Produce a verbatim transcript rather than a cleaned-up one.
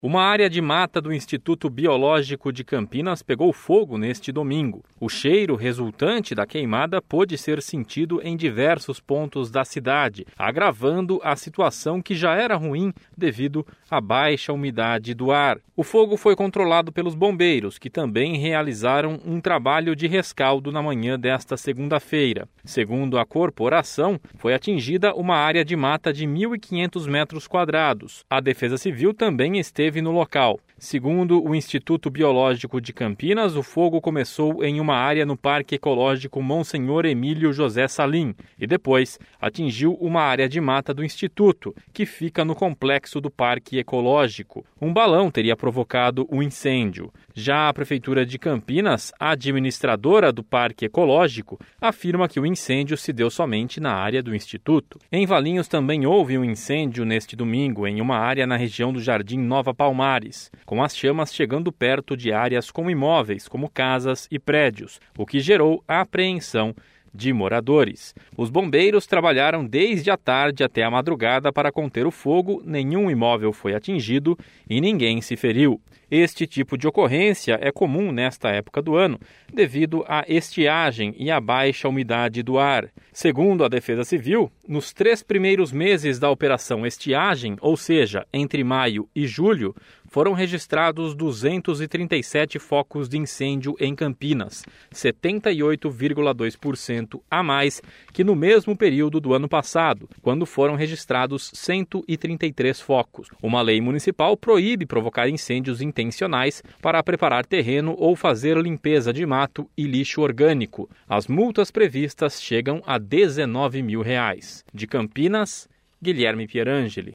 Uma área de mata do Instituto Biológico de Campinas pegou fogo neste domingo. O cheiro resultante da queimada pôde ser sentido em diversos pontos da cidade, agravando a situação que já era ruim devido à baixa umidade do ar. O fogo foi controlado pelos bombeiros, que também realizaram um trabalho de rescaldo na manhã desta segunda-feira. Segundo a corporação, foi atingida uma área de mata de mil e quinhentos metros quadrados. A Defesa Civil também esteve no local. Segundo o Instituto Biológico de Campinas, o fogo começou em uma área no Parque Ecológico Monsenhor Emílio José Salim e depois atingiu uma área de mata do Instituto, que fica no complexo do Parque Ecológico. Um balão teria provocado o incêndio. Já a Prefeitura de Campinas, a administradora do Parque Ecológico, afirma que o incêndio se deu somente na área do Instituto. Em Valinhos também houve um incêndio neste domingo, em uma área na região do Jardim Nova Palmares, com as chamas chegando perto de áreas com imóveis, como casas e prédios, o que gerou a apreensão de moradores. Os bombeiros trabalharam desde a tarde até a madrugada para conter o fogo, nenhum imóvel foi atingido e ninguém se feriu. Este tipo de ocorrência é comum nesta época do ano, devido à estiagem e à baixa umidade do ar. Segundo a Defesa Civil, nos três primeiros meses da Operação Estiagem, ou seja, entre maio e julho, foram registrados duzentos e trinta e sete focos de incêndio em Campinas, setenta e oito vírgula dois por cento a mais que no mesmo período do ano passado, quando foram registrados cento e trinta e três focos. Uma lei municipal proíbe provocar incêndios intencionais para preparar terreno ou fazer limpeza de mato e lixo orgânico. As multas previstas chegam a dezenove mil reais. De Campinas, Guilherme Pierangeli.